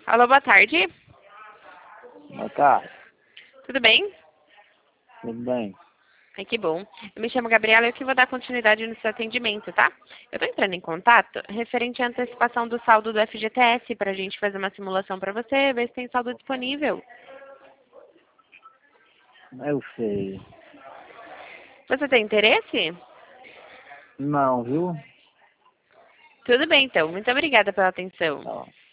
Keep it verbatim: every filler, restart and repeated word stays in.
Alô, boa tarde. Boa tarde, Tudo bem? tudo bem? Ai, que bom. Eu me chamo Gabriela e eu que vou dar continuidade no seu atendimento, tá? Eu tô entrando em contato referente à antecipação do saldo do F G T S para a gente fazer uma simulação para você, ver se tem saldo disponível. Eu sei. Você tem interesse? Não, viu? Tudo bem, então. Muito obrigada pela atenção. Tá.